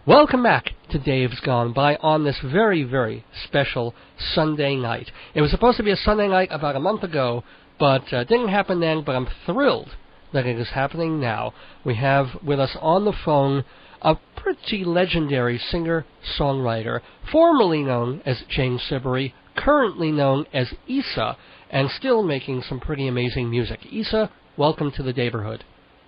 Welcome back to Dave's Gone By on this very, very special Sunday night. It was supposed to be a Sunday night about a month ago, but didn't happen then, but I'm thrilled that it is happening now. We have with us on the phone a pretty legendary singer-songwriter, formerly known as Jane Siberry, currently known as Issa, and still making some pretty amazing music. Issa, welcome to the Daverhood.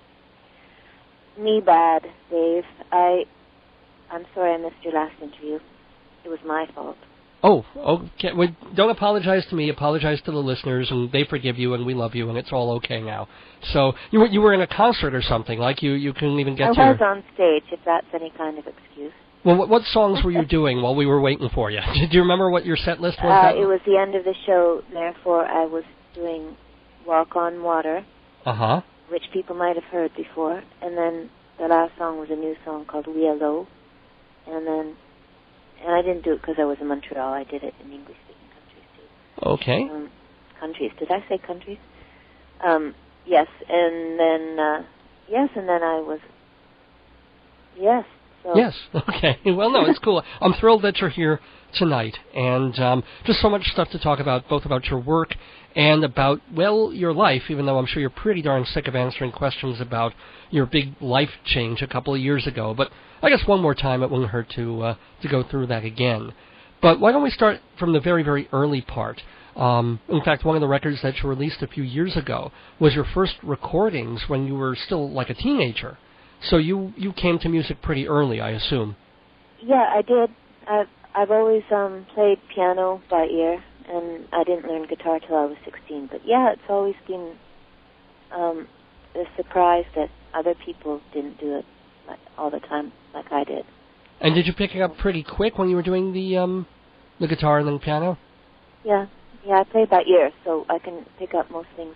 Me bad, Dave. I'm sorry I missed your last interview. It was my fault. Oh, okay. Well, don't apologize to me. Apologize to the listeners, and they forgive you, and we love you, and it's all okay now. So you were in a concert or something, like you couldn't even get to. I was on stage, if that's any kind of excuse. Well, what songs were you doing while we were waiting for you? Do you remember what your set list was? It was the end of the show, therefore I was doing Walk on Water, which people might have heard before, and then the last song was a new song called We Are Low. And I didn't do it because I was in Montreal. I did it in English-speaking countries, too. Okay. Countries. Did I say countries? Yes. And then I was... Yes. So. Yes. Okay. Well, no, it's cool. I'm thrilled that you're here tonight. And just so much stuff to talk about, both about your work and about, well, your life, even though I'm sure you're pretty darn sick of answering questions about your big life change a couple of years ago. But I guess one more time it wouldn't hurt to go through that again. But why don't we start from the very, very early part? In fact, one of the records that you released a few years ago was your first recordings when you were still like a teenager. So you came to music pretty early, I assume. Yeah, I did. I've always played piano by ear, and I didn't learn guitar till I was 16. But yeah, it's always been a surprise that other people didn't do it all the time like I did. And did you pick it up pretty quick when you were doing the guitar and then piano? Yeah, I play by ear, so I can pick up most things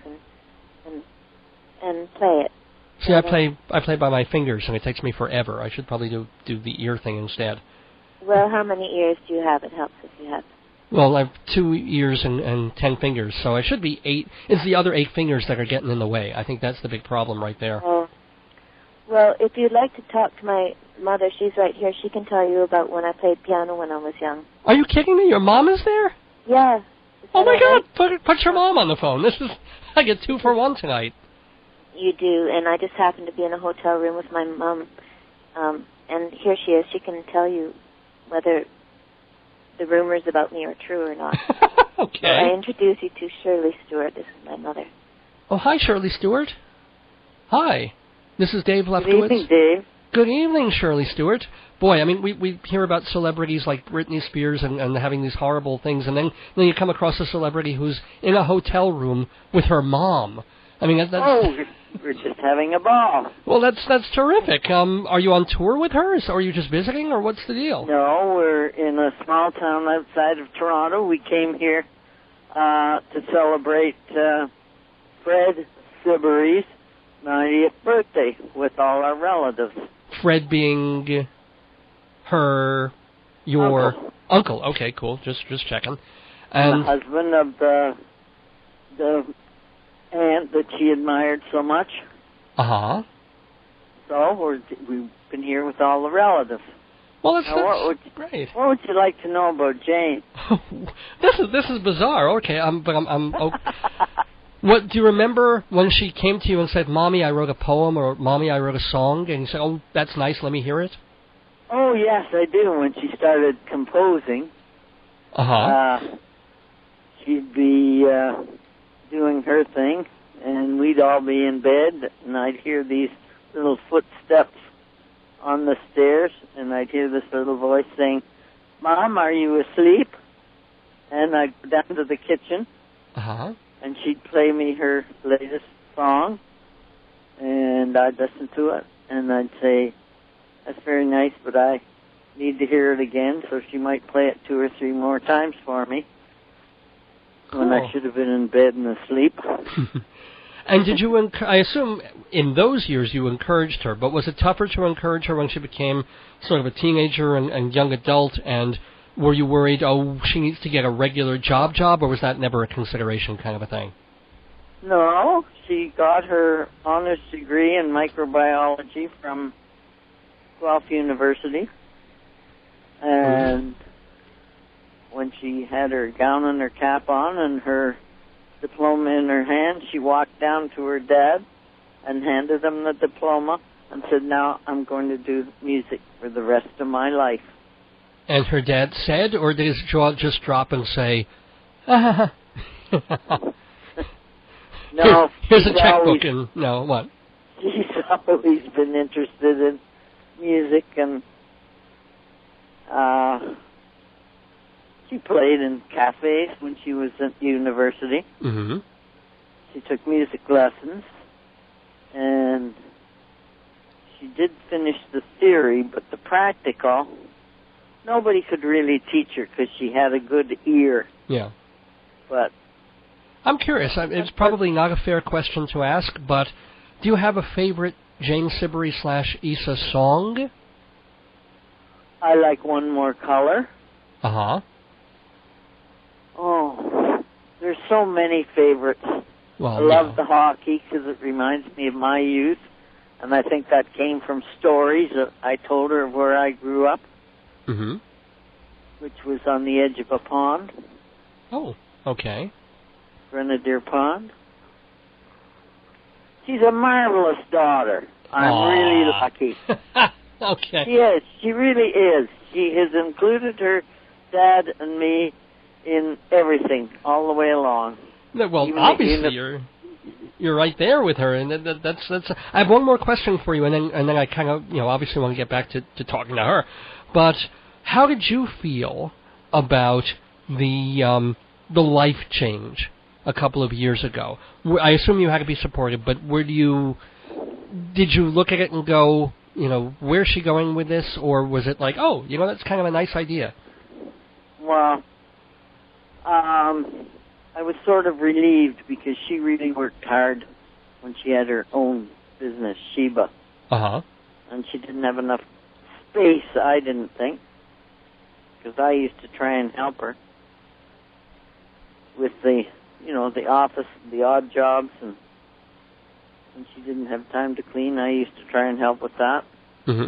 and play it. See, I play by my fingers, and it takes me forever. I should probably do the ear thing instead. Well, how many ears do you have? It helps if you have. Well, I have 2 ears and 10 fingers, so I should be 8. It's the other 8 fingers that are getting in the way. I think that's the big problem right there. Oh. Well, if you'd like to talk to my mother, she's right here. She can tell you about when I played piano when I was young. Are you kidding me? Your mom is there? Yeah. Oh, my God. Put your mom on the phone. I get 2 for 1 tonight. You do, and I just happened to be in a hotel room with my mom, and here she is. She can tell you whether the rumors about me are true or not. Okay. So I introduce you to Shirley Stewart. This is my mother. Oh, hi, Shirley Stewart. Hi. This is Dave Lefkowitz. Good evening, Dave. Good evening, Shirley Stewart. Boy, I mean, we hear about celebrities like Britney Spears and having these horrible things, and then you come across a celebrity who's in a hotel room with her mom. I mean, that's... Oh, we're just having a ball. Well, that's terrific. Are you on tour with her, or are you just visiting, or what's the deal? No, we're in a small town outside of Toronto. We came here to celebrate Fred Siberry's 90th birthday with all our relatives. Fred being your uncle. Okay, cool. Just checking. And the husband of the aunt that she admired so much. So we've been here with all the relatives. Well, that's great. What would you like to know about Jane? This is bizarre. Okay, but I'm okay. What do you remember when she came to you and said, "Mommy, I wrote a poem," or "Mommy, I wrote a song," and you said, "Oh, that's nice. Let me hear it." Oh yes, I do. When she started composing, she'd be doing her thing, and we'd all be in bed, and I'd hear these little footsteps on the stairs, and I'd hear this little voice saying, "Mom, are you asleep?" And I'd go down to the kitchen, and she'd play me her latest song, and I'd listen to it, and I'd say, "That's very nice, but I need to hear it again," so she might play it 2 or 3 more times for me. Cool. When I should have been in bed and asleep. And did you, I assume in those years you encouraged her, but was it tougher to encourage her when she became sort of a teenager and young adult, and were you worried, oh, she needs to get a regular job, or was that never a consideration kind of a thing? No, she got her honors degree in microbiology from Guelph University. And when she had her gown and her cap on and her diploma in her hand, she walked down to her dad and handed him the diploma and said, "Now I'm going to do music for the rest of my life." And her dad said, or did his jaw just drop and say, "Ah"? No. Here's a checkbook and, no, what? She's always been interested in music, and she played in cafes when she was at university. Mm-hmm. She took music lessons, and she did finish the theory, but the practical, nobody could really teach her because she had a good ear. Yeah. But I'm curious. It's probably not a fair question to ask, but do you have a favorite Jane Siberry / Issa song? I like One More Color. Uh-huh. Oh, there's so many favorites. Well, I love the hockey because it reminds me of my youth, and I think that came from stories that I told her of where I grew up, mm-hmm. which was on the edge of a pond. Oh, okay. Grenadier Pond. She's a marvelous daughter. I'm really lucky. Okay. She is. She really is. She has included her dad and me in everything all the way along. Well, even obviously you're right there with her, and that's. I have one more question for you, and then I kind of obviously want to get back to talking to her. But how did you feel about the life change a couple of years ago? I assume you had to be supportive, but did you look at it and go, where's she going with this, or was it like, oh, that's kind of a nice idea? Well, I was sort of relieved because she really worked hard when she had her own business, Sheba. Uh-huh. And she didn't have enough space, I didn't think, because I used to try and help her with the office, the odd jobs, and when she didn't have time to clean, I used to try and help with that. Mm-hmm.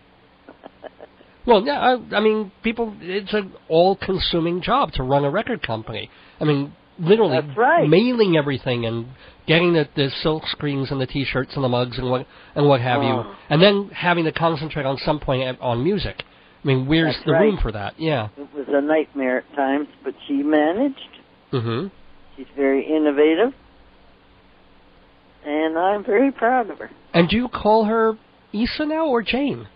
Well, yeah, I mean, it's an all-consuming job to run a record company. I mean, literally mailing everything and getting the silk screens and the T-shirts and the mugs and what have you, and then having to concentrate on some point on music. I mean, where's the room for that? Yeah. It was a nightmare at times, but she managed. Mm-hmm. She's very innovative, and I'm very proud of her. And do you call her Issa now or Jane?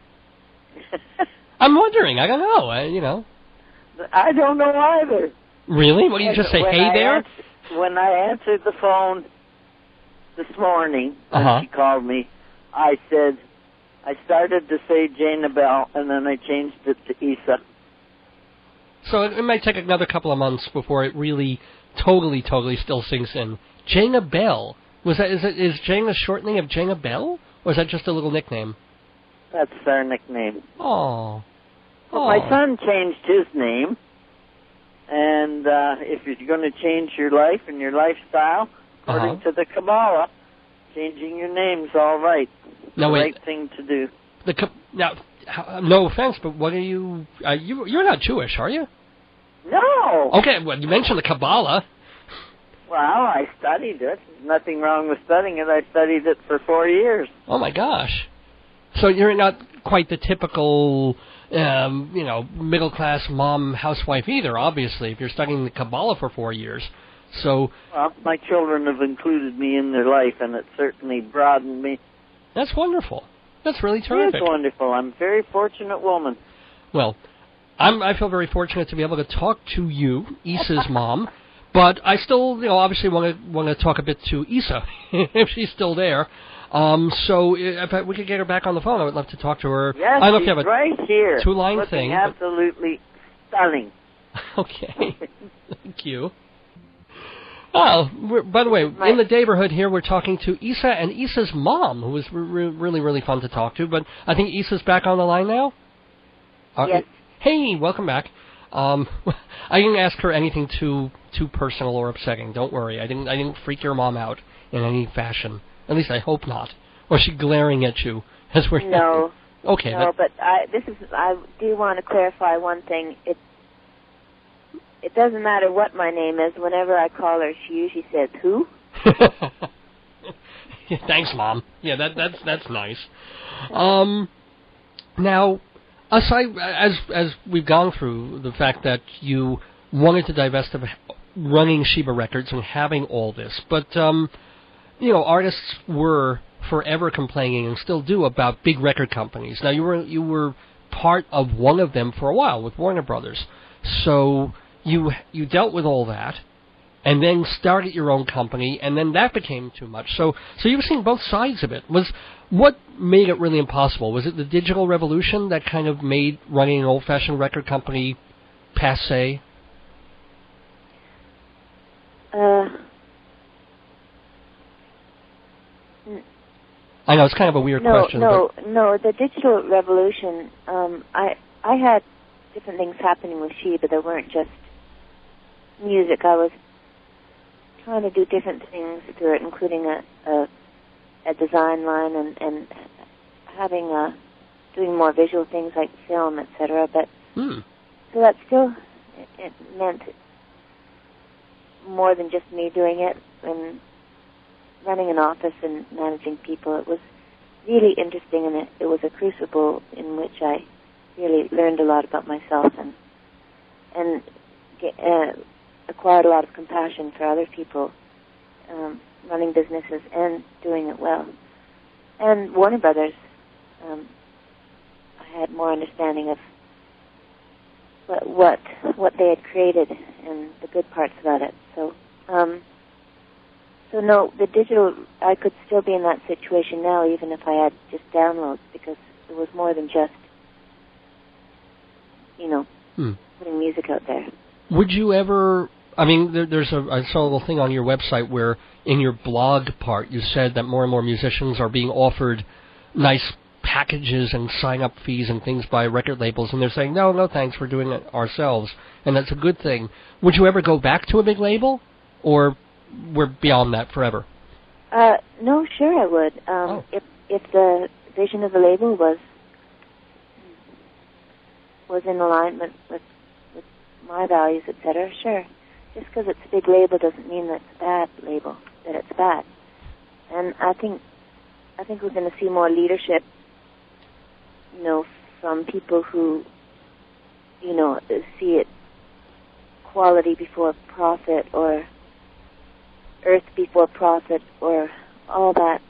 I'm wondering. I don't know. I don't know either. Really? What do you just say? Hey there? When I answered the phone this morning, when she called me, I started to say Jane Bell, and then I changed it to Issa. So it might take another couple of months before it really totally still sinks in. Jana Bell. Is Jane a shortening of Jana Bell? Or is that just a little nickname? That's our nickname. Oh. Well, my son changed his name. And if you're going to change your life and your lifestyle, according to the Kabbalah, changing your name's all right. No, the right thing to do. Now, no offense, but what are you? You're not Jewish, are you? No. Okay, well, you mentioned the Kabbalah. Well, I studied it. There's nothing wrong with studying it. I studied it for 4 years. Oh, my gosh. So you're not quite the typical, middle-class mom housewife either, obviously, if you're studying the Kabbalah for 4 years. So. Well, my children have included me in their life, and it certainly broadened me. That's wonderful. That's really terrific. It's wonderful. I'm a very fortunate woman. Well, I feel very fortunate to be able to talk to you, Issa's mom, but I still, obviously want to talk a bit to Issa if she's still there. So if we could get her back on the phone, I would love to talk to her. Yes, I don't know if you have a right here. Two-line thing. Absolutely stunning. Okay, thank you. Oh, by the way, in the neighborhood here, we're talking to Issa and Issa's mom, who was really, really fun to talk to. But I think Issa's back on the line now. Yes. Hey, welcome back. I didn't ask her anything too personal or upsetting. Don't worry, I didn't freak your mom out in any fashion. At least I hope not. Or is she glaring at you as we're? No, Okay. No, but I do want to clarify one thing. It doesn't matter what my name is. Whenever I call her, she usually says, "Who?" Thanks, Mom. Yeah, that's nice. Now, aside as we've gone through the fact that you wanted to divest of running Sheba Records and having all this, but artists were forever complaining and still do about big record companies. Now, you were part of one of them for a while with Warner Brothers, so you dealt with all that, and then started your own company, and then that became too much. So you've seen both sides of it. What made it really impossible? Was it the digital revolution that kind of made running an old-fashioned record company passé? I know it's kind of a weird question. No. The digital revolution. I had different things happening with Sheba that weren't just music. I was trying to do different things through it, including a design line and having doing more visual things like film, etc. But so that still it meant more than just me doing it and running an office and managing people. It was really interesting, and it was a crucible in which I really learned a lot about myself and acquired a lot of compassion for other people running businesses and doing it well. And Warner Brothers, I had more understanding of what they had created and the good parts about it. So no, the digital, I could still be in that situation now, even if I had just downloads, because it was more than just, putting music out there. Would you ever, I saw a little thing on your website where in your blog part you said that more and more musicians are being offered nice packages and sign-up fees and things by record labels, and they're saying, no thanks, we're doing it ourselves, and that's a good thing. Would you ever go back to a big label, or we're beyond that forever? No, sure I would. If the vision of the label was in alignment with my values, etc., sure. Just because it's a big label doesn't mean that it's a bad label, that it's bad. And I think we're going to see more leadership, from people who, see it quality before profit, or earth before profit, or all that,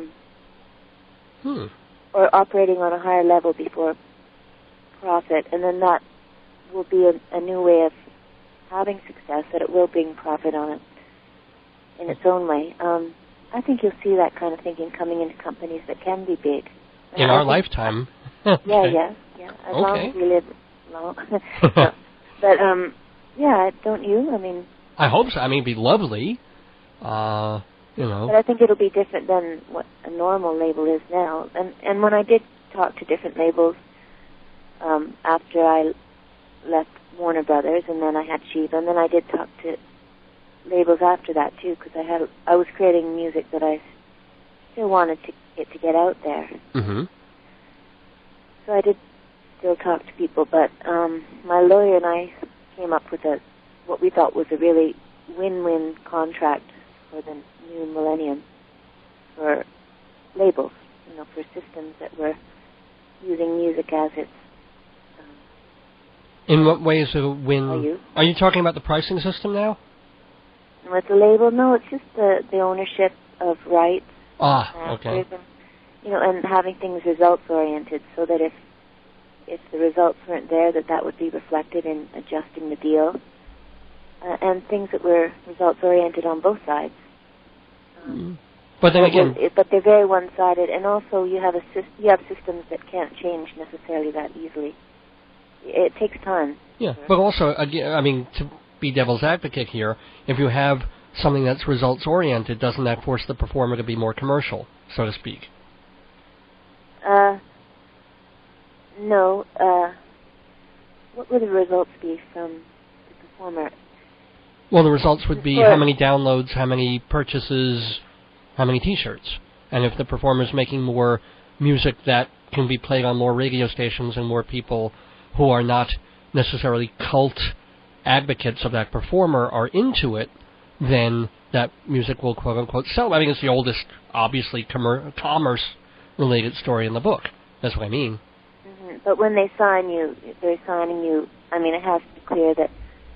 or operating on a higher level before profit, and then that will be a new way of having success, that it will bring profit on it in its own way. I think you'll see that kind of thinking coming into companies that can be big. In our lifetime. Okay. Yeah. As long as we live long. But, don't you? I hope so. It'd be lovely. But I think it'll be different than what a normal label is now. And when I did talk to different labels after I left Warner Brothers, and then I had Sheba, and then I did talk to labels after that too, because I was creating music that I still wanted it to get out there. Mm-hmm. So I did still talk to people, but my lawyer and I came up with what we thought was a really win-win contract for the new millennium for labels, for systems that were using music as its. In what way is it a win? Are you talking about the pricing system now? With the label, no, it's just the ownership of rights. Okay. And having things results-oriented, so that if the results weren't there, that would be reflected in adjusting the deal. And things that were results-oriented on both sides. But then again... But they're very one-sided, and also you have systems that can't change necessarily that easily. It takes time. Yeah, but also, again, to be devil's advocate here, if you have something that's results-oriented, doesn't that force the performer to be more commercial, so to speak? No. What would the results be from the performer? Well, the results would be how many downloads, how many purchases, how many T-shirts. And if the performer's making more music that can be played on more radio stations and more people who are not necessarily cult advocates of that performer are into it, then that music will quote-unquote sell. I think it's the oldest, obviously, commerce-related story in the book. That's what I mean. Mm-hmm. But when they sign you, they're signing you, I mean, it has to be clear that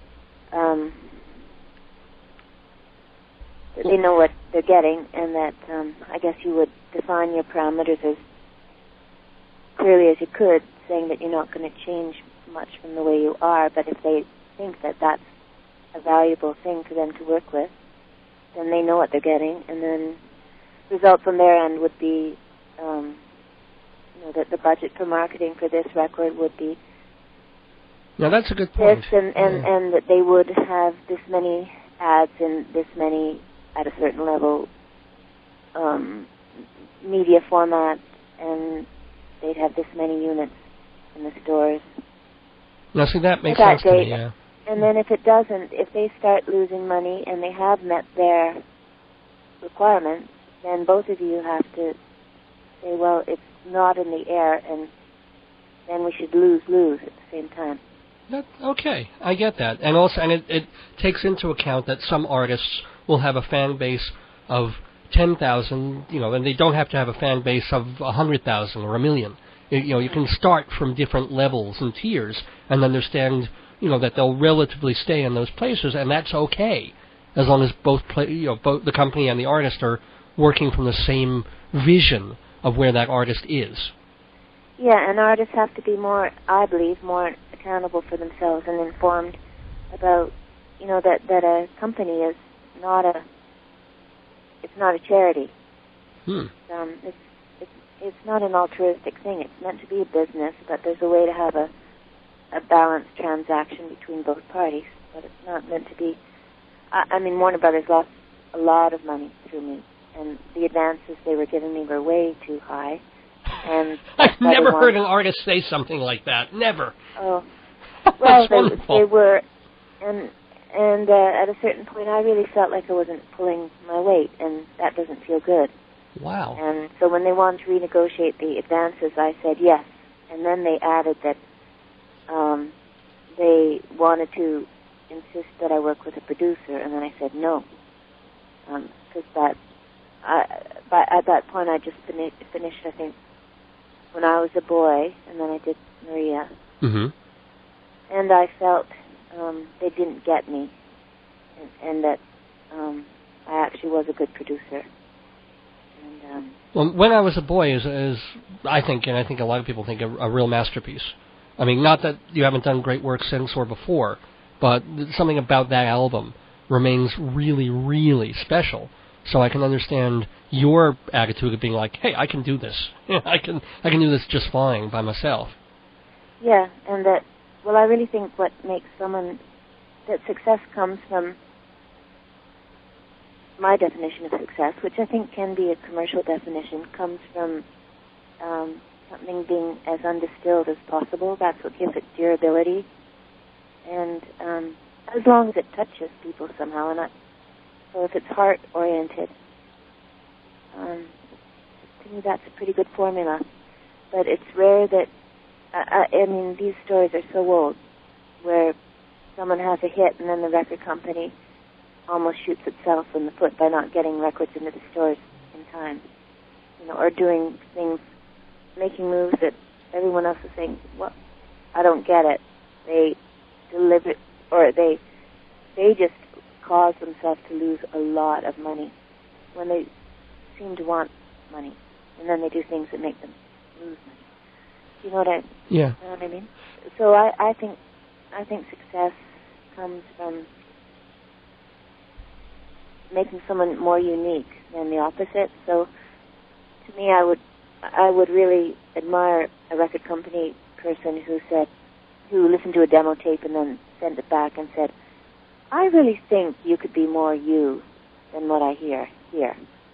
they know what they're getting, and that I guess you would define your parameters as clearly as you could, saying that you're not going to change much from the way you are, but if they think that that's a valuable thing for them to work with, then they know what they're getting, and then the result from their end would be, that the budget for marketing for this record would be now that's a good point. This, and that they would have this many ads and this many at a certain level media format, and they'd have this many units in the stores. Now, see, that makes sense to me, yeah. And then if it doesn't, if they start losing money and they have met their requirements, then both of you have to say, well, it's not in the air, and then we should lose at the same time. Okay, I get that. And also, and it takes into account that some artists will have a fan base of 10,000, and they don't have to have a fan base of 100,000 or 1 million. You can start from different levels and tiers and understand, that they'll relatively stay in those places, and that's okay, as long as both the company and the artist are working from the same vision of where that artist is. Yeah, and artists have to be more, I believe, more accountable for themselves and informed about, that a company is not a charity. It's not an altruistic thing. It's meant to be a business, but there's a way to have a balanced transaction between both parties. But it's not meant to be. I mean, Warner Brothers lost a lot of money through me, and the advances they were giving me were way too high. And I've never heard an artist say something like that. Never. Oh, well, they were, and at a certain point, I really felt like I wasn't pulling my weight, and that doesn't feel good. Wow. And so when they wanted to renegotiate the advances, I said yes. And then they added that they wanted to insist that I work with a producer, and then I said no, because at that point I just finished, I think, When I Was a Boy, and then I did Maria. Mm-hmm. And I felt they didn't get me, and that I actually was a good producer. And, well, When I Was a Boy is I think, and I think a lot of people think, a real masterpiece. I mean, not that you haven't done great work since or before, but something about that album remains really, really special. So I can understand your attitude of being like, hey, I can do this. I can do this just fine by myself. Yeah, and that, well, I really think what makes that success comes from my definition of success, which I think can be a commercial definition, comes from something being as undistilled as possible. That's what gives it durability. And as long as it touches people somehow, so if it's heart-oriented, to me that's a pretty good formula. But it's rare that, I mean, these stories are so old, where someone has a hit and then the record company almost shoots itself in the foot by not getting records into the stores in time, or doing things, making moves that everyone else is saying, well, I don't get it. They deliver, or they just cause themselves to lose a lot of money when they seem to want money, and then they do things that make them lose money. You know what I mean? So I think success comes from making someone more unique than the opposite. So to me, I would really admire a record company person who listened to a demo tape and then sent it back and said, I really think you could be more you than what I hear here.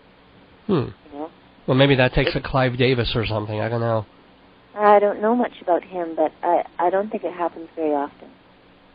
Well, maybe that takes a Clive Davis or something. I don't know. I don't know much about him, but I don't think it happens very often,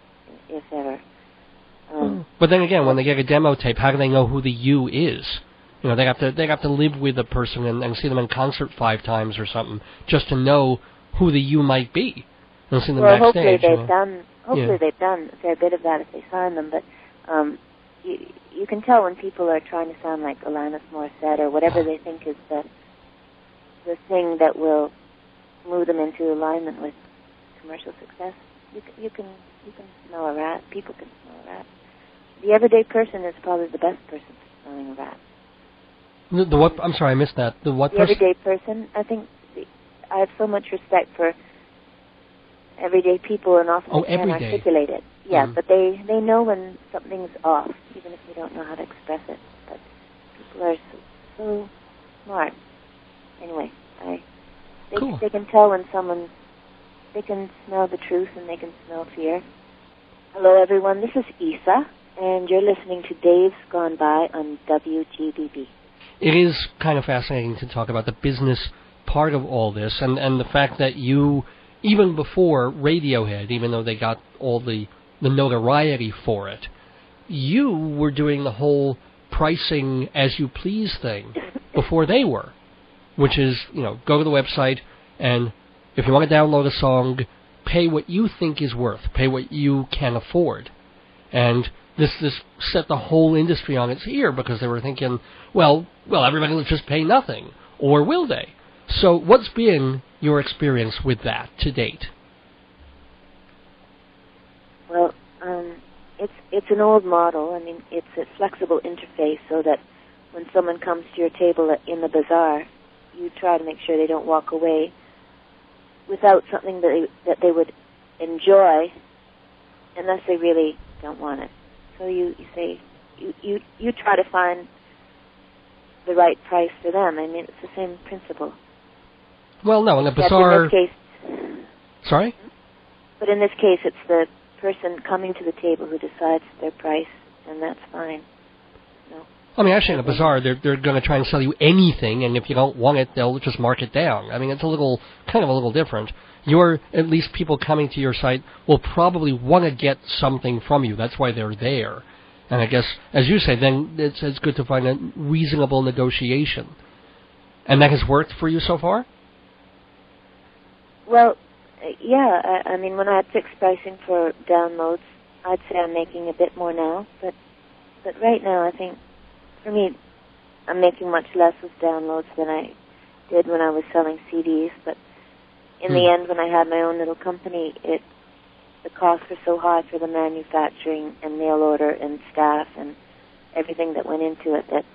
if ever. But then again, when they get a demo tape, how do they know who the you is? They have to live with a person and see them in concert 5 times or something just to know who the you might be. And see them backstage. Hopefully they've done a fair bit of that if they sign them, but you can tell when people are trying to sound like Alanis Morissette or whatever they think is the thing that will move them into alignment with commercial success. You can smell a rat. People can smell a rat. The everyday person is probably the best person for smelling a rat. The what? I'm sorry, I missed that. The what person? The everyday person. I think I have so much respect for everyday people, and often they can't articulate it. Yeah, but they know when something's off, even if they don't know how to express it. But people are so smart. Anyway, they can tell when they can smell the truth and they can smell fear. Hello, everyone. This is Isa, and you're listening to Dave's Gone By on WGBB. It is kind of fascinating to talk about the business part of all this, and the fact that you, even before Radiohead, even though they got all the notoriety for it, you were doing the whole pricing as you please thing before they were, which is, go to the website, and if you want to download a song, pay what you think is worth, pay what you can afford. And this set the whole industry on its ear because they were thinking, well, everybody will just pay nothing, or will they? So what's been your experience with that to date? Well, it's an old model. I mean, it's a flexible interface so that when someone comes to your table in the bazaar, you try to make sure they don't walk away without something that they would enjoy, unless they really don't want it. So you say you try to find the right price for them. I mean, it's the same principle. Well, no, in the bazaar. In this case, sorry? But in this case, it's the person coming to the table who decides their price, and that's fine. No. I mean, actually, in a bazaar, they're going to try and sell you anything, and if you don't want it, they'll just mark it down. I mean, it's a little different. At least people coming to your site will probably want to get something from you. That's why they're there. And I guess, as you say, then it's good to find a reasonable negotiation. And that has worked for you so far? Well, yeah. I mean, when I had fixed pricing for downloads, I'd say I'm making a bit more now. But right now, I think, for me, I'm making much less with downloads than I did when I was selling CDs. But in the end, when I had my own little company, the costs were so high for the manufacturing and mail order and staff and everything that went into it that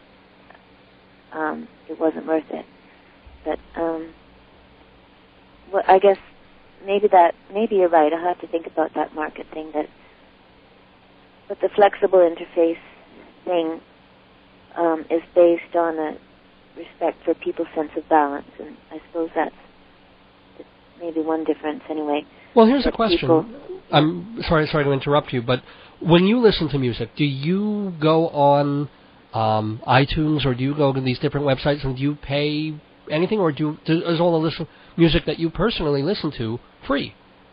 it wasn't worth it. But well, I guess maybe you're right. I'll have to think about that market thing. But the flexible interface thing is based on a respect for people's sense of balance, and I suppose that's maybe one difference anyway. Well, here's a question. I'm sorry to interrupt you, but when you listen to music, do you go on iTunes or do you go to these different websites and do you pay anything, or is all the music that you personally listen to free?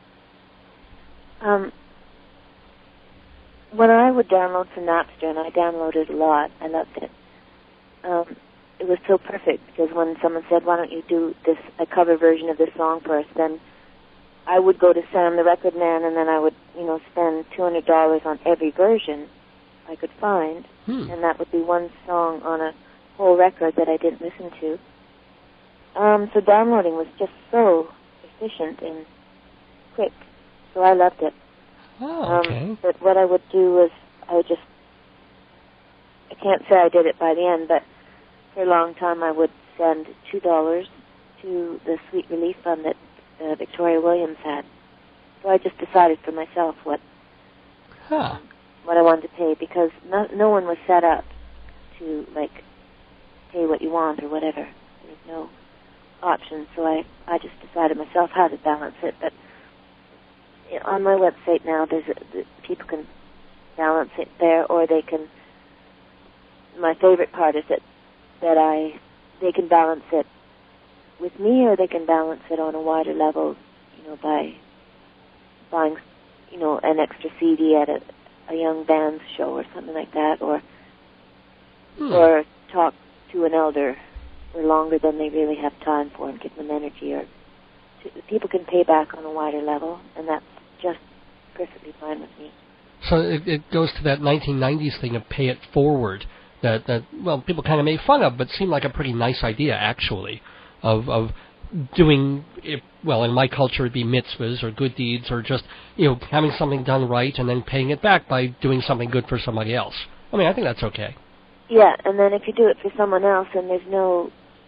When I would download from Napster, and I downloaded a lot, I loved it. It was so perfect because when someone said, "Why don't you do a cover version of this song for us?" then I would go to Sam the Record Man, and then I would, spend $200 on every version I could find, and that would be one song on a whole record that I didn't listen to. So downloading was just so efficient and quick, so I loved it. Oh, okay. But what I would do was I can't say I did it by the end, but for a long time I would send $2 to the Sweet Relief Fund that Victoria Williams had. So I just decided for myself what I wanted to pay, because no one was set up to pay what you want or whatever. There was no option, so I just decided myself how to balance it. But on my website now, people can balance it there, or they can. My favorite part is that they can balance it with me, or they can balance it on a wider level, by buying, an extra CD at a young band's show or something like that, or talk to an elder for longer than they really have time for and give them energy, or people can pay back on a wider level, and that's just perfectly fine with me. So it goes to that 1990s thing of pay it forward that people kind of made fun of, but seemed like a pretty nice idea, actually, of doing, in my culture it'd be mitzvahs or good deeds, or just, having something done right and then paying it back by doing something good for somebody else. I mean, I think that's okay. Yeah, and then if you do it for someone else and there's no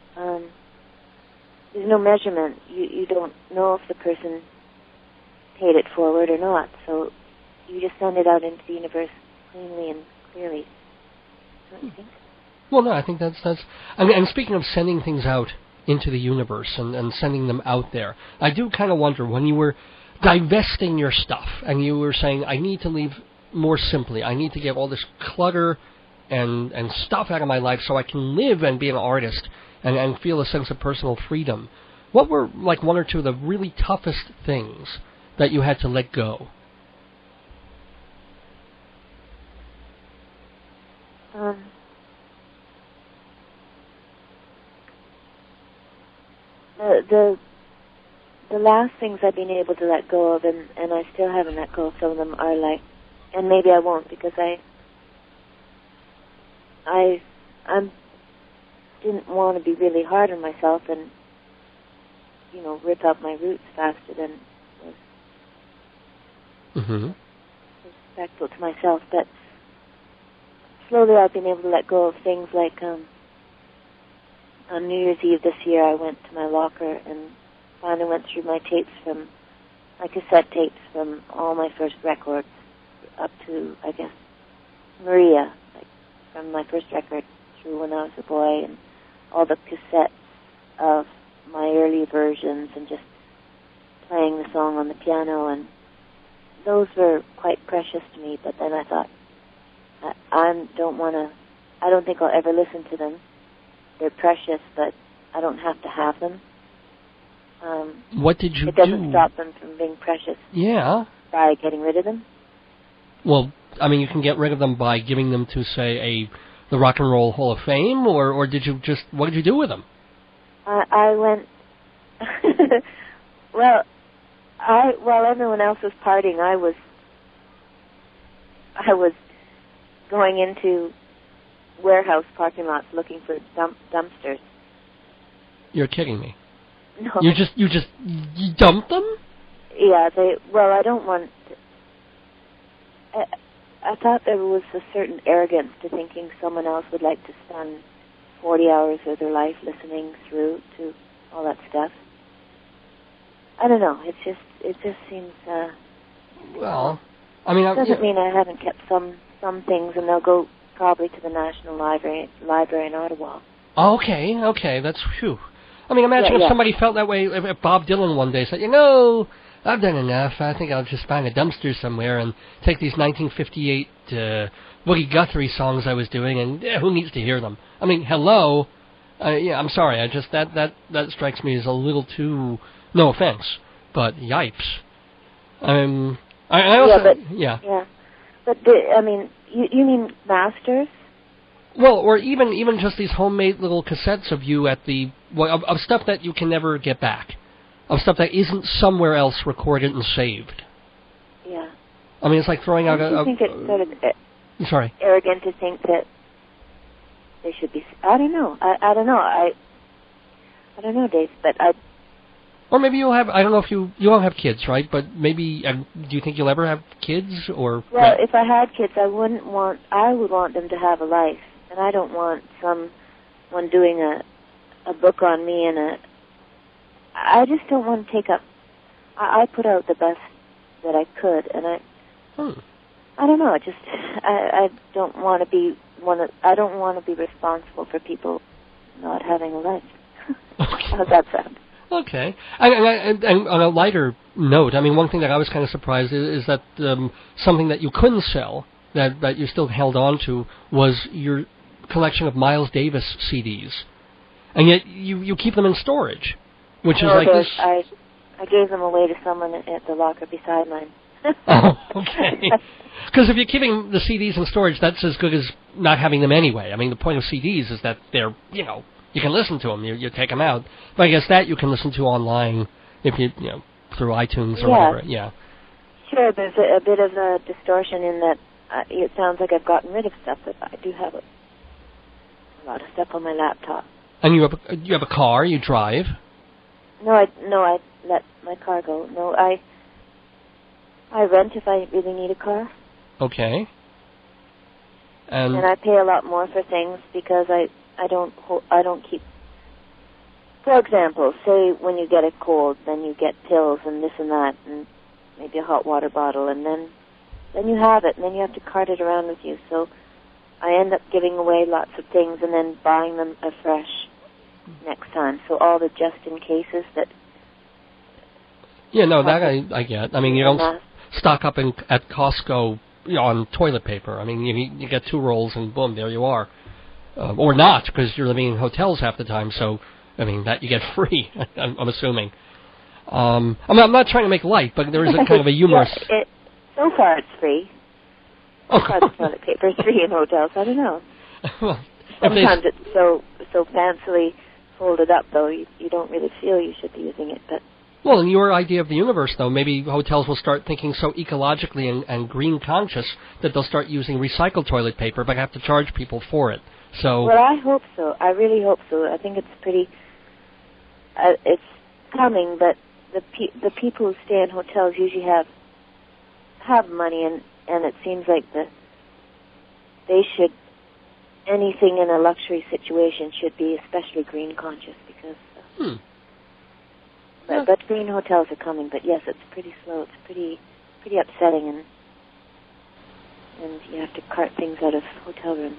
measurement, you don't know if the person paid it forward or not, so you just send it out into the universe cleanly and clearly. Don't you think? Well, no, I think that's and speaking of sending things out into the universe and sending them out there, I do kind of wonder, when you were divesting your stuff and you were saying, I need to live more simply, I need to get all this clutter and stuff out of my life so I can live and be an artist and feel a sense of personal freedom, what were like one or two of the really toughest things that you had to let go? The last things I've been able to let go of, and I still haven't let go of some of them, are like, and maybe I won't, because I didn't want to be really hard on myself and, rip out my roots faster than was respectful to myself. But slowly I've been able to let go of things like, on New Year's Eve this year, I went to my locker and finally went through my cassette tapes from all my first records up to, I guess, Maria, like from my first record through when I was a boy, and all the cassettes of my early versions, and just playing the song on the piano, and those were quite precious to me. But then I thought, I don't think I'll ever listen to them. They're precious, but I don't have to have them. What did you do? It doesn't stop them from being precious. Yeah. By getting rid of them. Well, I mean, you can get rid of them by giving them to, say, the Rock and Roll Hall of Fame, or what did you do with them? I went. While everyone else was partying, I was going into warehouse parking lots looking for dumpsters. You're kidding me. No. You dumped them? Yeah, I don't want... I thought there was a certain arrogance to thinking someone else would like to spend 40 hours of their life listening through to all that stuff. I don't know, it just seems... well, I mean... It doesn't mean I haven't kept some things, and they'll go probably to the National Library in Ottawa. Okay, that's phew. I mean, imagine if somebody felt that way, if Bob Dylan one day said, I've done enough, I think I'll just find a dumpster somewhere and take these 1958 Boogie Guthrie songs I was doing, and who needs to hear them? I mean, hello? I'm sorry, that strikes me as a little too, no offense, but yipes. I also... Yeah. But, you mean masters? Well, or even just these homemade little cassettes of you of stuff that you can never get back, of stuff that isn't somewhere else recorded and saved. Yeah. I mean, it's like throwing out I think it's sort of arrogant to think that they should be... I don't know. I don't know. I don't know, Dave, but I... Or maybe you'll have... I don't know if you won't have kids, right? But maybe... do you think you'll ever have kids, or... Well, if I had kids, I would want them to have a life. And I don't want someone doing a book on me, and I just don't want to take up... I put out the best that I could, and I don't know, I don't want to be I don't want to be responsible for people not having a life. Okay. How's that sound? Okay. And on a lighter note, I mean, one thing that I was kind of surprised is that something that you couldn't sell, that you still held on to, was your collection of Miles Davis CDs. And yet you keep them in storage, which is like this... I gave them away to someone at the locker beside mine. Oh, okay. Because if you're keeping the CDs in storage, that's as good as not having them anyway. I mean, the point of CDs is that they're, you can listen to them. You take them out. But I guess that you can listen to online if through iTunes or whatever. Yeah. Sure, there's a bit of a distortion in that it sounds like I've gotten rid of stuff, but I do have a lot of stuff on my laptop. And you have a car, you drive? No, I let my car go. No, I rent if I really need a car. Okay. And I pay a lot more for things because I don't keep. For example, say when you get a cold, then you get pills and this and that, and maybe a hot water bottle, and then you have it, and then you have to cart it around with you. So I end up giving away lots of things and then buying them afresh next time. So all the just-in cases that... Yeah, no, that I get. I mean, you don't stock up at Costco on toilet paper. I mean, you get 2 rolls and boom, there you are. Or not, because you're living in hotels half the time, so, I mean, that you get free, I'm assuming. I'm not trying to make light, but there is a kind of a humorous... So far it's free. So far the toilet paper is free in hotels. I don't know. Well, sometimes it's so fancily folded up, though, you don't really feel you should be using it. But well, in your idea of the universe, though, maybe hotels will start thinking so ecologically and green conscious that they'll start using recycled toilet paper, but have to charge people for it. So. Well, I hope so. I really hope so. I think it's pretty. It's coming, but the people who stay in hotels usually have money, and it seems like they should. Anything in a luxury situation should be especially green conscious because. But green hotels are coming. But yes, it's pretty slow. It's pretty upsetting, and you have to cart things out of hotel rooms.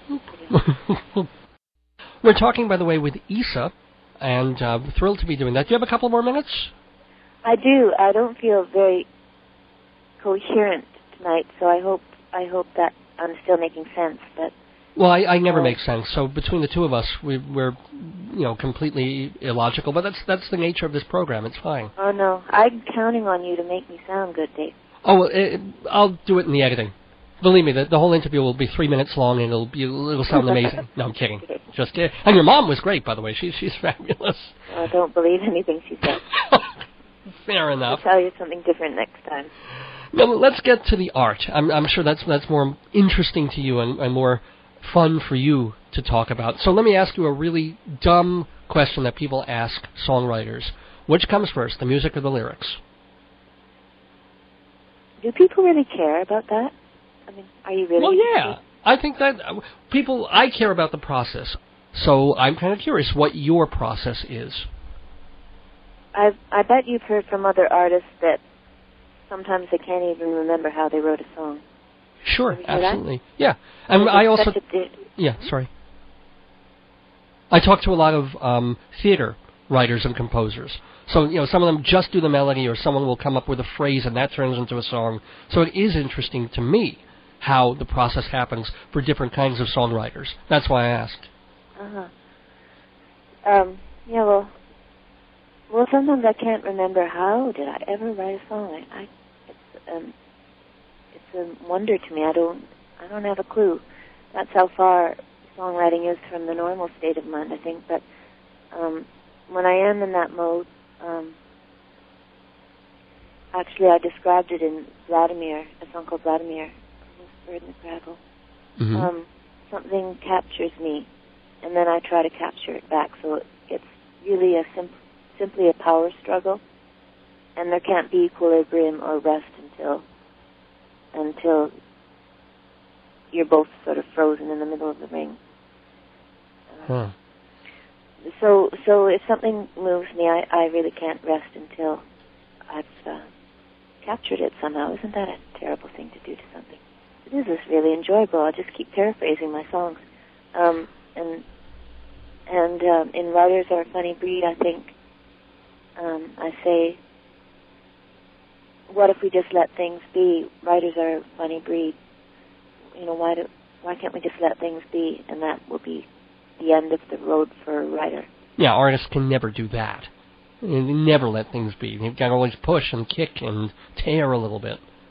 We're talking, by the way, with Isa, and thrilled to be doing that. Do you have a couple more minutes? I do. I don't feel very coherent tonight, so I hope that I'm still making sense. But well, I never make sense. So between the two of us, we're completely illogical. But that's the nature of this program. It's fine. Oh no, I'm counting on you to make me sound good, Dave. Oh, I'll do it in the editing. Believe me, the whole interview will be 3 minutes long, and it'll sound amazing. No, I'm kidding. Just and your mom was great, by the way. She's fabulous. I don't believe anything she said. Fair enough. I'll tell you something different next time. Now, let's get to the art. I'm sure that's more interesting to you and more fun for you to talk about. So let me ask you a really dumb question that people ask songwriters. Which comes first, the music or the lyrics? Do people really care about that? I mean, are you really... Well, yeah. I think that I care about the process. So I'm kind of curious what your process is. I bet you've heard from other artists that sometimes they can't even remember how they wrote a song. Sure, absolutely. That? Yeah. And I also... Yeah, sorry. I talk to a lot of theater writers and composers. So, some of them just do the melody, or someone will come up with a phrase and that turns into a song. So it is interesting to me how the process happens for different kinds of songwriters. That's why I asked. Yeah, well, sometimes I can't remember how did I ever write a song. It's a wonder to me. I don't have a clue. That's how far songwriting is from the normal state of mind, I think. But when I am in that mode, actually, I described it in Vladimir, a song called Vladimir, Bird in the Cradle. Mm-hmm. Something captures me, and then I try to capture it back. So it's really simply a power struggle, and there can't be equilibrium or rest until you're both sort of frozen in the middle of the ring. So if something moves me, I really can't rest until I've captured it somehow. Isn't that a terrible thing to do to something? It is really enjoyable. I'll just keep paraphrasing my songs. And in Writers Are a Funny Breed, I think I say, what if we just let things be? Writers are a funny breed. Why can't we just let things be? And that will be the end of the road for a writer. Yeah, artists can never do that. They never let things be. They've got to always push and kick and tear a little bit.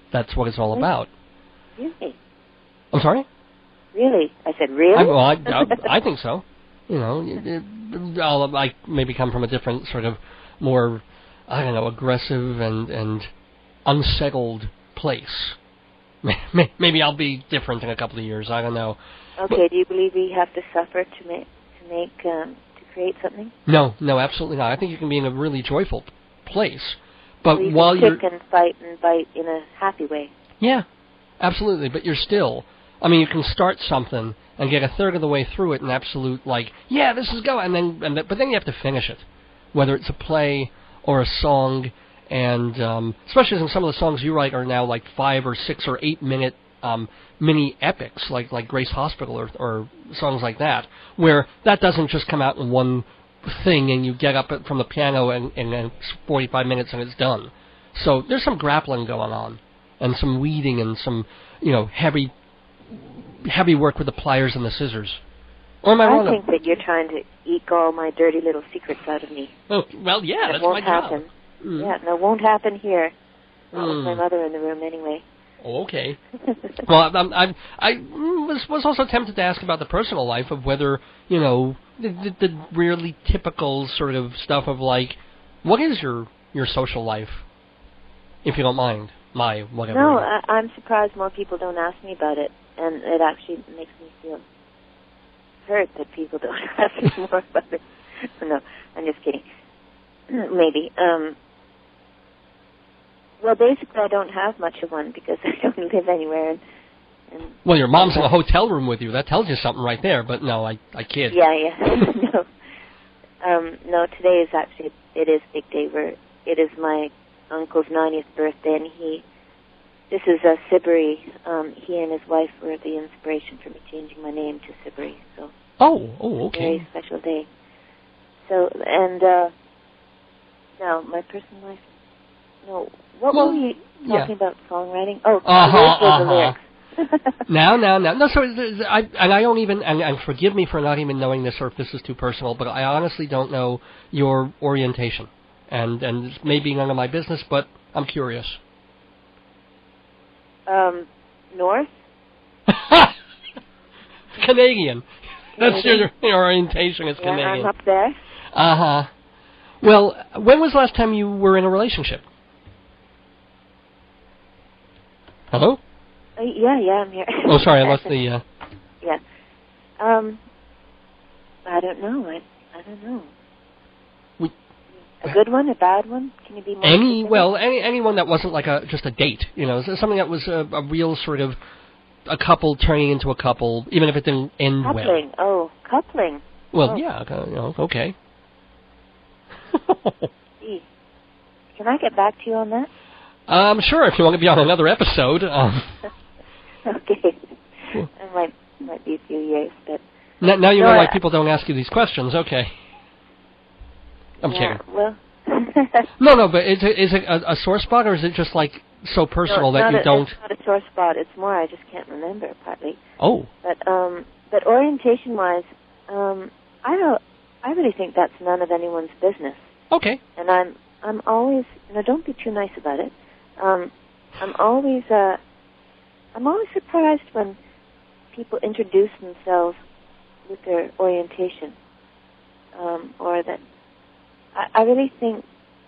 that's what it's all about. Really? I'm sorry? Really? I said, really? I think so. You know, I'll maybe come from a different sort of more, I don't know, aggressive and unsettled place. Maybe I'll be different in a couple of years. I don't know. Okay. But, do you believe we have to suffer to create something? No, absolutely not. I think you can be in a really joyful place, but so while you're kick and fight and bite in a happy way. Yeah, absolutely. But you're still. I mean, you can start something and get a third of the way through it in absolute yeah, this is going, but then you have to finish it, whether it's a play or a song. And especially since some of the songs you write are now 5 or 6 or 8 minute mini epics, like Grace Hospital or songs like that, where that doesn't just come out in one thing and you get up from the piano and 45 minutes and it's done. So there's some grappling going on and some weeding and some heavy work with the pliers and the scissors. Or am I wrong? I think that you're trying to eke all my dirty little secrets out of me. Oh, well, yeah, that's my job. Happen. Mm. Yeah, no, it won't happen here. Not with my mother in the room, anyway. Oh, okay. Well, I was also tempted to ask about the personal life of whether the really typical sort of stuff of what is your social life, if you don't mind, whatever. No, I'm surprised more people don't ask me about it, and it actually makes me feel hurt that people don't ask me more about it. No, I'm just kidding. Maybe. Well, basically, I don't have much of one because I don't live anywhere. And well, your mom's in a hotel room with you. That tells you something right there. But no, I kid. Yeah. No, today is actually it is big day. It is my uncle's 90th birthday, and this is Siberi. He and his wife were the inspiration for me changing my name to Siberi. So. Oh, okay. Very special day. So and now my personal life. No. What were we talking about? Songwriting? Oh, the lyrics. No. So I don't even, and forgive me for not even knowing this, or if this is too personal, but I honestly don't know your orientation, and it's maybe none of my business, but I'm curious. North. Canadian. That's your orientation is Canadian. I'm up there. Well, when was the last time you were in a relationship? Hello? Yeah, I'm here. Oh, sorry, I lost the... Yeah. I don't know. I don't know. A good one, a bad one? Can you be more specific? Anyone that wasn't just a date, something that was a real sort of a couple turning into a couple, even if it didn't end well. Coupling. Oh, coupling. Well, yeah, okay. Gee. Can I get back to you on that? Sure, if you want to be on another episode. Okay. It might be a few years, but... Now you know why people don't ask you these questions, okay. I'm kidding. Well... No, but is it a sore spot, or is it just so personal that you don't... It's not a sore spot, it's more I just can't remember, partly. Oh. But orientation-wise, I really think that's none of anyone's business. Okay. And I'm always... don't be too nice about it. I'm always surprised when people introduce themselves with their orientation, or that I really think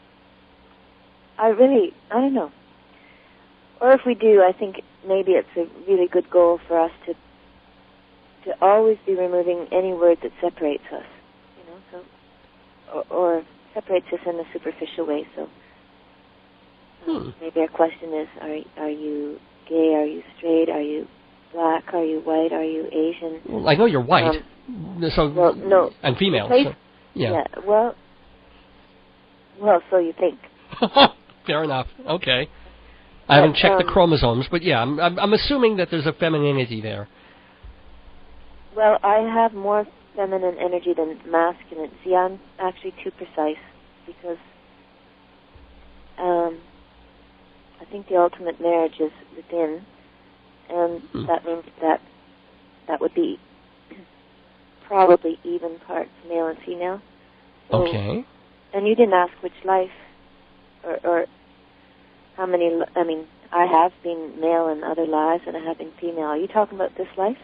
I don't know. Or if we do, I think maybe it's a really good goal for us to always be removing any word that separates us, or separates us in a superficial way. So. Maybe our question is, are you gay, are you straight, are you black, are you white, are you Asian? Well, I know you're white, no. And female. Yeah. Well, so you think. Fair enough. Okay. I haven't checked the chromosomes, but yeah, I'm assuming that there's a femininity there. Well, I have more feminine energy than masculine. See, I'm actually too precise because I think the ultimate marriage is within, and that means that would be probably even parts male and female. So, and you didn't ask which life, or how many. I mean, of I have been male in other lives, and I have been female. Are you talking about this life?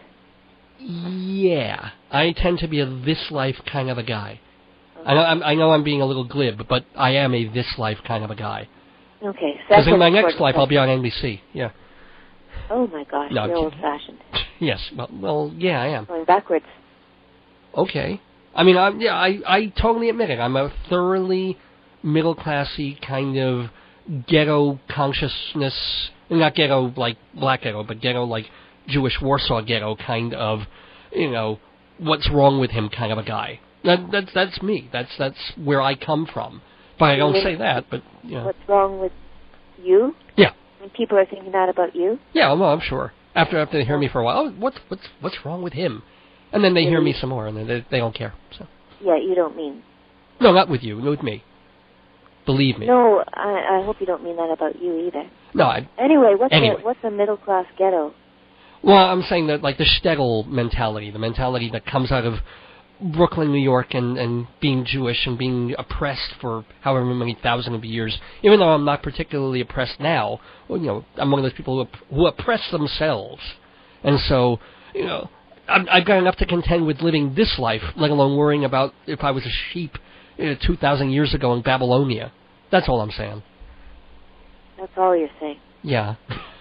Yeah. I tend to be a this life kind of a guy. Okay. I know I'm being a little glib, but I am a this life kind of a guy. Okay. Because in my next life, I'll be on NBC. Yeah. Oh, my gosh. No, you're old-fashioned. Yes. Well, yeah, I am. Going backwards. Okay. I mean, I totally admit it. I'm a thoroughly middle-classy kind of ghetto consciousness, not ghetto like black ghetto, but ghetto like Jewish Warsaw ghetto kind of, what's wrong with him kind of a guy. That's me. That's where I come from. But I don't say that, but, What's wrong with you? Yeah. When people are thinking that about you? Yeah, well, I'm sure. After they hear me for a while, what's wrong with him? And then they hear me some more, and then they don't care. So. Yeah, you don't mean... No, not with you, with me. Believe me. No, I hope you don't mean that about you either. No, Anyway, what's a middle-class ghetto? Well, I'm saying that, like, the shtetl mentality, the mentality that comes out of Brooklyn, New York, and being Jewish and being oppressed for however many thousand of years, even though I'm not particularly oppressed now, I'm one of those people who oppress themselves. And so, I've got enough to contend with living this life, let alone worrying about if I was a sheep 2,000 years ago in Babylonia. That's all I'm saying. That's all you're saying? Yeah.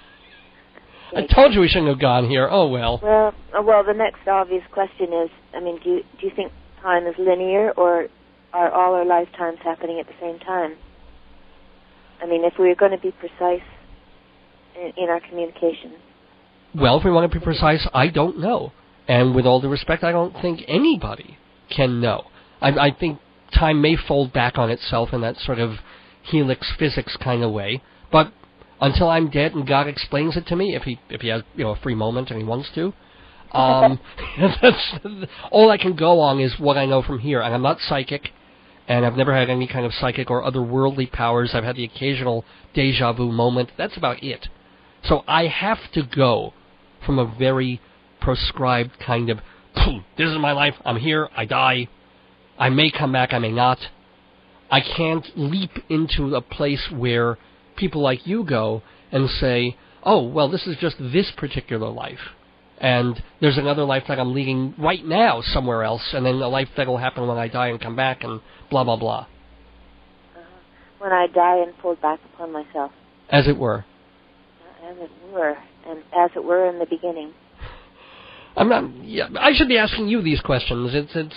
I told you we shouldn't have gone here. Oh, well. Well, the next obvious question is, do you think time is linear, or are all our lifetimes happening at the same time? If we're going to be precise in our communication. Well, if we want to be precise, I don't know. And with all due respect, I don't think anybody can know. I think time may fold back on itself in that sort of helix physics kind of way, but until I'm dead and God explains it to me, if he has a free moment and he wants to, that's all I can go on is what I know from here. And I'm not psychic, and I've never had any kind of psychic or otherworldly powers. I've had the occasional deja vu moment. That's about it. So I have to go from a very proscribed kind of, this is my life, I'm here, I die, I may come back, I may not. I can't leap into a place where people like you go and say, oh, well, this is just this particular life, and there's another life that I'm leading right now somewhere else, and then a life that will happen when I die and come back, and blah, blah, blah. When I die and fold back upon myself. As it were. As it were, and as it were in the beginning. I'm not. Yeah, I should be asking you these questions.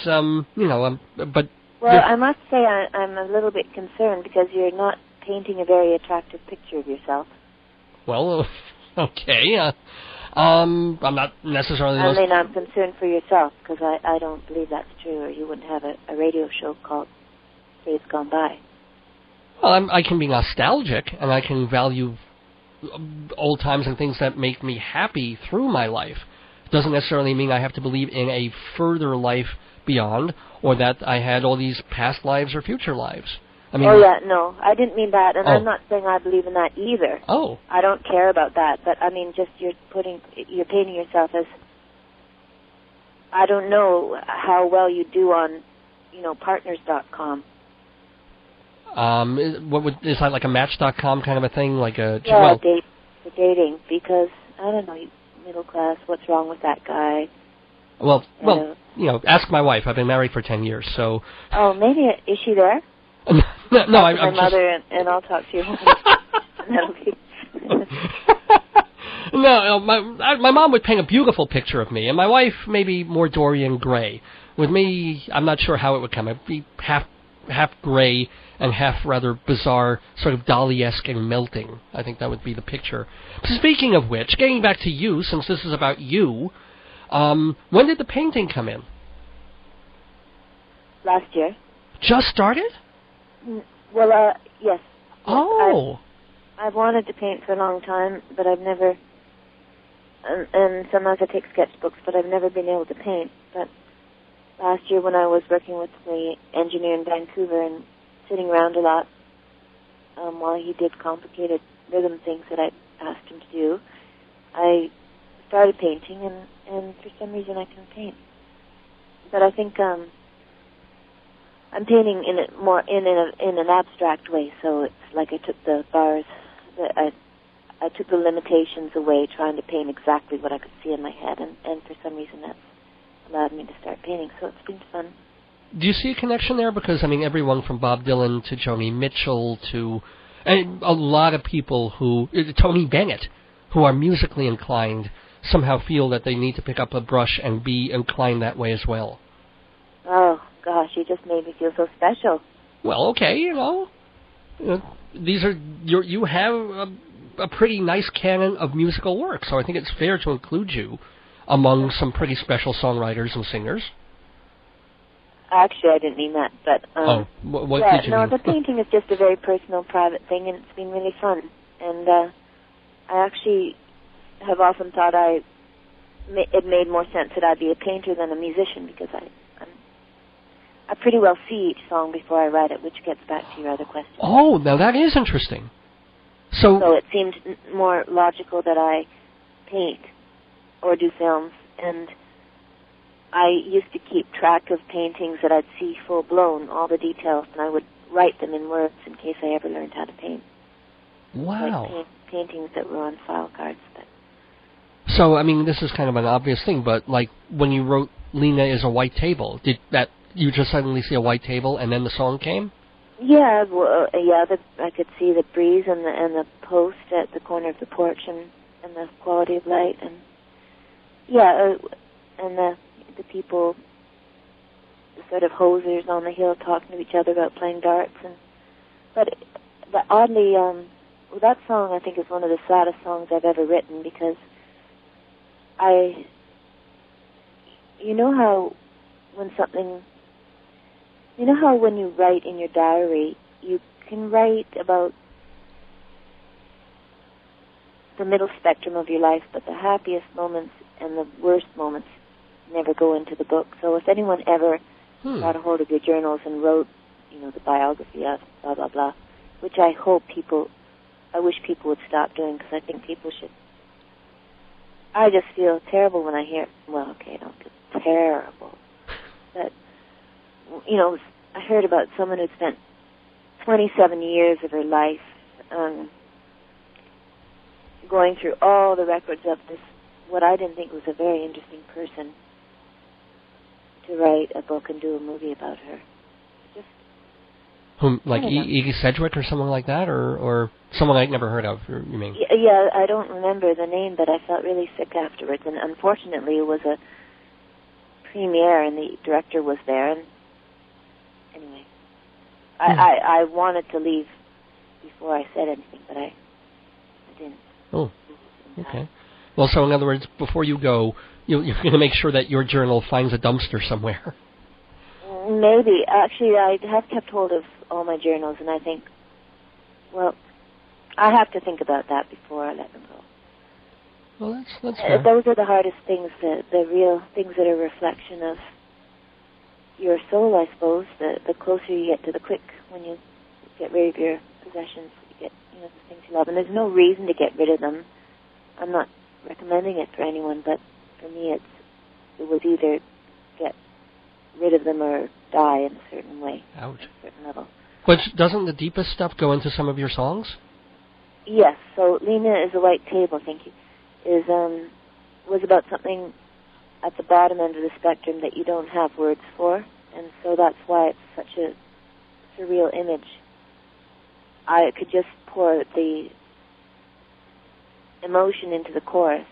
But. Well, I must say I'm a little bit concerned because you're not painting a very attractive picture of yourself. Well, okay. I'm not necessarily. I'm concerned for yourself because I don't believe that's true, or you wouldn't have a radio show called Days Gone By. Well, I can be nostalgic, and I can value old times and things that make me happy through my life. Doesn't necessarily mean I have to believe in a further life beyond, or that I had all these past lives or future lives. No, I didn't mean that, and I'm not saying I believe in that either. Oh. I don't care about that, but just you're painting yourself as, I don't know how well you do on, partners.com. Is that like a Match.com kind of a thing, like a? Yeah, dating, because I don't know. Middle class, what's wrong with that guy? Well, ask my wife. I've been married for 10 years, so... Oh, maybe, is she there? No, I'm my mother, and I'll talk to you. No, my mom would paint a beautiful picture of me, and my wife maybe more Dorian Gray. With me, I'm not sure how it would come. It'd be half gray and half rather bizarre, sort of Dali-esque and melting. I think that would be the picture. Speaking of which, getting back to you, since this is about you, when did the painting come in? Last year. Just started? Well, yes. Oh. I've wanted to paint for a long time, but I've never, and sometimes I take sketchbooks, but I've never been able to paint. But last year when I was working with the engineer in Vancouver and sitting around a lot while he did complicated rhythm things that I asked him to do, I started painting, and for some reason I can paint. But I think I'm painting in an abstract way, so it's like I took the bars, I took the limitations away, trying to paint exactly what I could see in my head, and for some reason that's allowed me to start painting, so it's been fun. Do you see a connection there? Because, I mean, everyone from Bob Dylan to Joni Mitchell to a lot of people who, Tony Bennett, who are musically inclined, somehow feel that they need to pick up a brush and be inclined that way as well. Oh, gosh, you just made me feel so special. Well, okay, these are, you have a pretty nice canon of musical work, so I think it's fair to include you among some pretty special songwriters and singers. Actually, I didn't mean that, but... what did you mean? The painting is just a very personal, private thing, and it's been really fun. And I actually have often thought it made more sense that I'd be a painter than a musician, because I pretty well see each song before I write it, which gets back to your other question. Oh, now that is interesting. So it seemed more logical that I paint or do films, and I used to keep track of paintings that I'd see full-blown, all the details, and I would write them in words in case I ever learned how to paint. Wow. Like paintings that were on file cards. So, I mean, this is kind of an obvious thing, but, like, when you wrote Lena is a White Table, did that, you just suddenly see a white table and then the song came? Yeah, I could see the breeze and the post at the corner of the porch and the quality of light, and and the people, the sort of hosers on the hill talking to each other about playing darts, but oddly, that song I think is one of the saddest songs I've ever written, because you know how when you write in your diary, you can write about the middle spectrum of your life, but the happiest moments and the worst moments never go into the book. So if anyone ever got a hold of your journals and wrote, the biography of blah, blah, blah, which I wish people would stop doing, because I think people should. I just feel terrible when I hear, I don't feel terrible, but, I heard about someone who spent 27 years of her life going through all the records of this, what I didn't think was a very interesting person, to write a book and do a movie about her. Just like Iggy Sedgwick or someone like that, or someone I'd never heard of, you mean? Yeah, I don't remember the name, but I felt really sick afterwards, and unfortunately it was a premiere and the director was there, and anyway, I wanted to leave before I said anything, but I didn't. Oh, okay. Well, so in other words, before you go, you're going to make sure that your journal finds a dumpster somewhere. Maybe. Actually, I have kept hold of all my journals, and I think, I have to think about that before I let them go. Well, that's fair. Those are the hardest things, the real things that are a reflection of your soul, I suppose. The closer you get to the quick, when you get rid of your possessions, you get the things you love. And there's no reason to get rid of them. I'm not recommending it for anyone, but for me it was either get rid of them or die in a certain way. Ouch. At a certain level. But doesn't the deepest stuff go into some of your songs? Yes. So Lena is a White Table, thank you, was about something at the bottom end of the spectrum that you don't have words for, and so that's why it's such a surreal image. I could just pour the emotion into the chorus,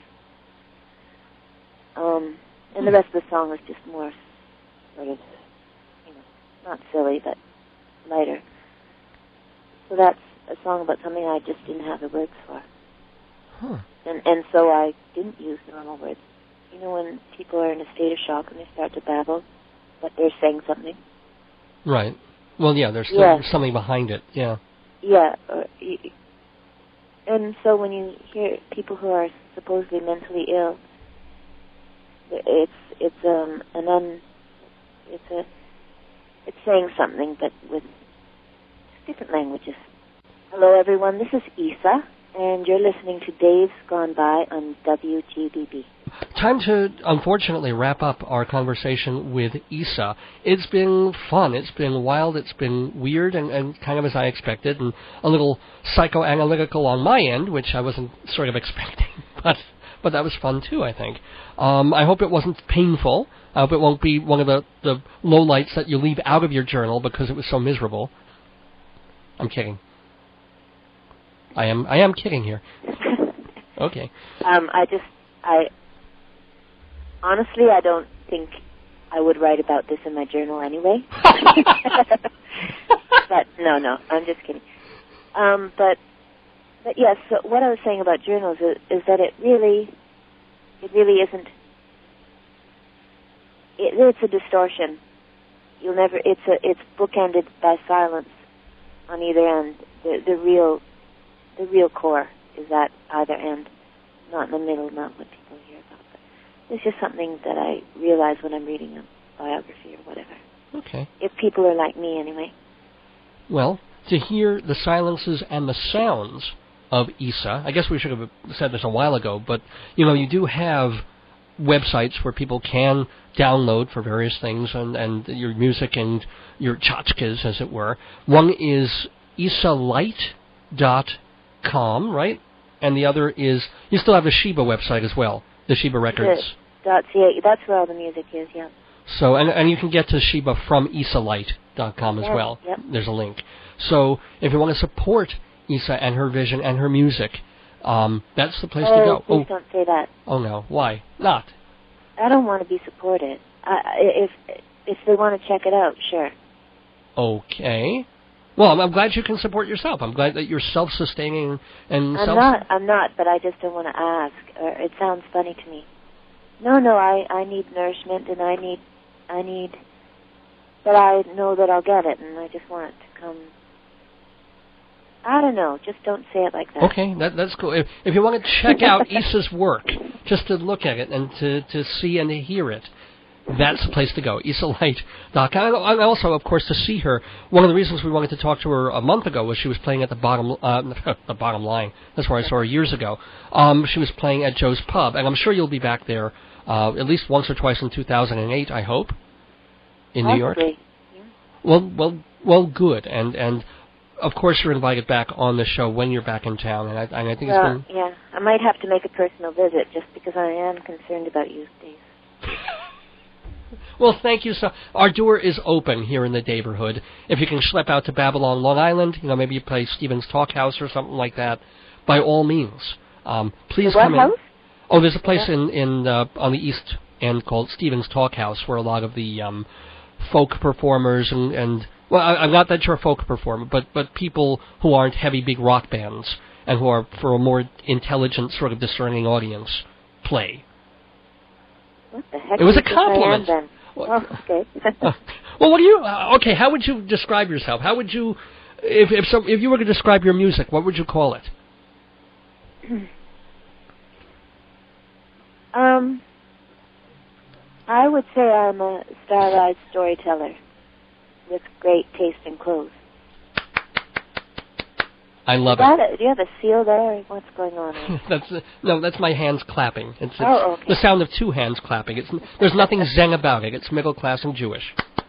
and the rest of the song is just more sort of, not silly, but lighter. So that's a song about something I just didn't have the words for. Huh. And so I didn't use normal words. When people are in a state of shock and they start to babble, but they're saying something. Right. Well, yeah, there's something behind it, yeah. Yeah. And so when you hear people who are supposedly mentally ill, it's saying something, but with different languages. Hello, everyone. This is Isa, and you're listening to Dave's Gone By on WGBB. time to, unfortunately, wrap up our conversation with Isa. It's been fun. It's been wild. It's been weird and kind of as I expected, and a little psychoanalytical on my end, which I wasn't sort of expecting. But that was fun, too, I think. I hope it wasn't painful. I hope it won't be one of the lowlights that you leave out of your journal because it was so miserable. I'm kidding. I am kidding here. Okay. Honestly, I don't think I would write about this in my journal anyway. But no, I'm just kidding. But yes, so what I was saying about journals is that it really isn't. It's a distortion. It's bookended by silence on either end. The real core is at either end, not in the middle, not what people hear about. But it's just something that I realize when I'm reading a biography or whatever. Okay. If people are like me, anyway. Well, to hear the silences and the sounds of Isa, I guess we should have said this a while ago, but, you do have websites where people can download for various things and your music and your tchotchkes, as it were. One is isalight.com, right? And the other is, you still have the Sheba website as well, the Sheba Records. .ca, that's where all the music is, yeah. So, and you can get to Sheba from isalight.com as well. Yep. There's a link. So, if you want to support Isa and her vision and her music, that's the place to go. Please don't say that. Oh, no. Why not? I don't want to be supported. If they want to check it out, sure. Okay. Well, I'm glad you can support yourself. I'm glad that you're self-sustaining and I'm not, but I just don't want to ask. It sounds funny to me. No, I need nourishment, and I need, but I know that I'll get it, and I just want it to come. I don't know. Just don't say it like that. Okay, that's cool. If you want to check out Isa's work, just to look at it and to see and to hear it, that's the place to go, isalight.com. And also, of course, to see her. One of the reasons we wanted to talk to her a month ago was she was playing at the Bottom Line. That's where I saw her years ago. She was playing at Joe's Pub, and I'm sure you'll be back there at least once or twice in 2008, I hope, in New York. Yeah. Well, good. And of course, you're invited back on the show when you're back in town, and I think it's been... Yeah, I might have to make a personal visit just because I am concerned about you, Steve. Well, thank you. So our door is open here in the neighborhood. If you can schlep out to Babylon, Long Island, maybe you play Stevens Talk House or something like that, by all means, please come in. House? Oh, there's a place in on the east end called Stevens Talk House where a lot of the folk performers and well, I'm not that you're a folk performer, but people who aren't heavy, big rock bands and who are for a more intelligent, sort of discerning audience play. What the heck? It was a compliment. Oh, okay. Well, what do you? Okay, how would you describe yourself? How would you, if you were to describe your music, what would you call it? I would say I'm a stylized storyteller with great taste in clothes. I love it. Do you have a seal there? What's going on? That's my hands clapping. It's okay. The sound of two hands clapping. There's nothing zen about it. It's middle class and Jewish.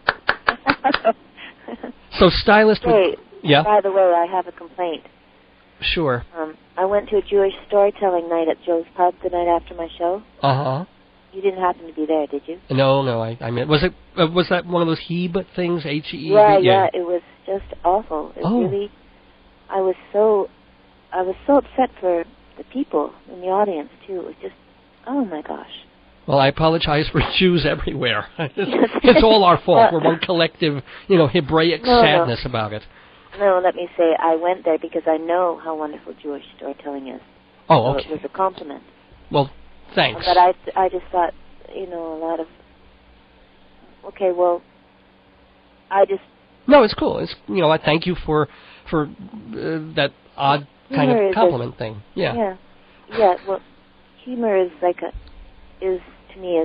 So stylist. Yeah. By the way, I have a complaint. Sure. I went to a Jewish storytelling night at Joe's Pub the night after my show. Uh-huh. You didn't happen to be there, did you? No. I mean, was that one of those Hebe things? H-E-E-B? Yeah. It was just awful. It really. I was so upset for the people in the audience too. It was just, oh my gosh. Well, I apologize for Jews everywhere. It's all our fault. We're one collective, Hebraic sadness about it. No, let me say, I went there because I know how wonderful Jewish storytelling is. Oh, okay. So it was a compliment. Well, thanks. But I just thought, a lot of. Okay, well, I just. No, it's cool. It's I thank you for that odd kind of compliment thing. Yeah. Yeah. Well, humor is to me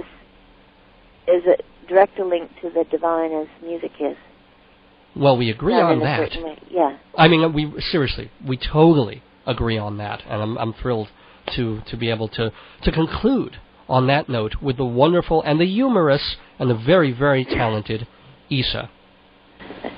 a direct link to the divine as music is. Well, we agree on that. Yeah. I mean, we totally agree on that, and I'm thrilled to be able to conclude on that note with the wonderful and the humorous and the very, very talented Isa.